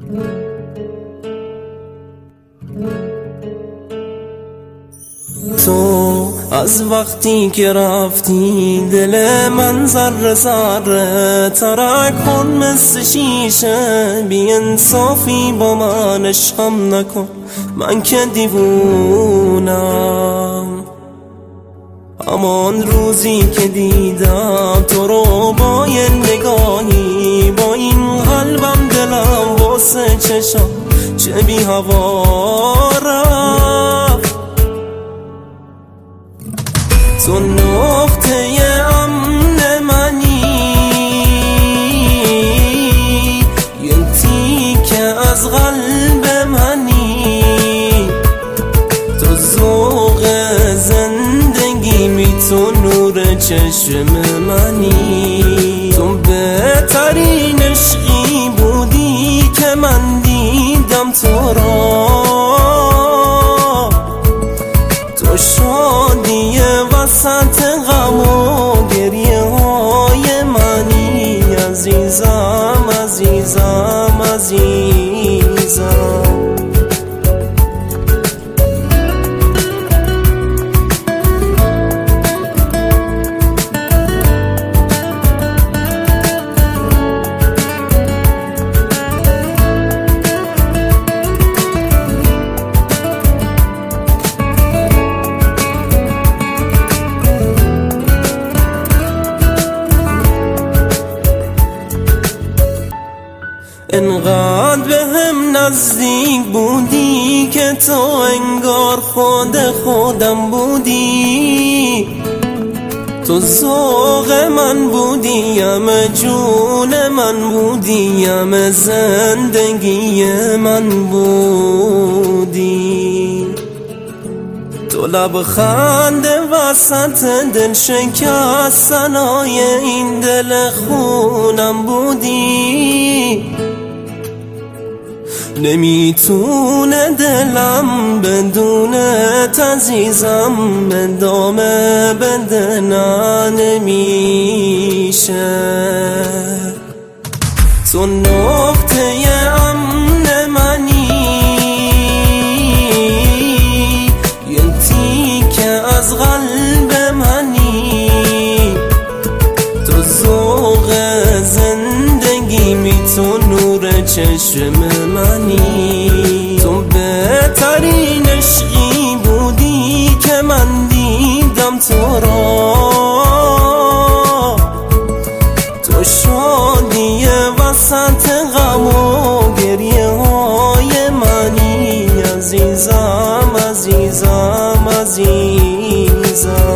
تو از وقتی که رفتی دل من ذره ذره ترک کن مثل شیشه، بی انصافی با من عشقم نکن، من که دیوونم. امان روزی که دیدم تو رو با یه نگاهی، با این قلبم دلم واسه چشم چه بی هوا رفت. تو نقطه امن منی، یه تیکه از قلب منی، تو ذوق زندگی می، تو نور چشم منی، تو بهترین عشقی بودی که من دیدم تو را، تو شادی وسط غم و گریه های منی، عزیزم عزیزم عزیزم. انقدر به هم نزدیک بودی که تو انگار خود خودم بودی، تو ذوق من بودی، همه جون من بودی، همه زندگی من بودی، تو لبخند وسط دل شکستنای این دل خونم بودی. نمیتونه دلم بدونت عزیزم ادامه بده، نه نمیشه. تو نقطه امن منی، یه تیکه از قلب منی، تو ذوق زندگی می، تو نور چشم منی، تو بهترین عشقی بودی که من دیدم تو را، تو شادی وسط غم و گریه های منی، عزیزم عزیزم عزیزم.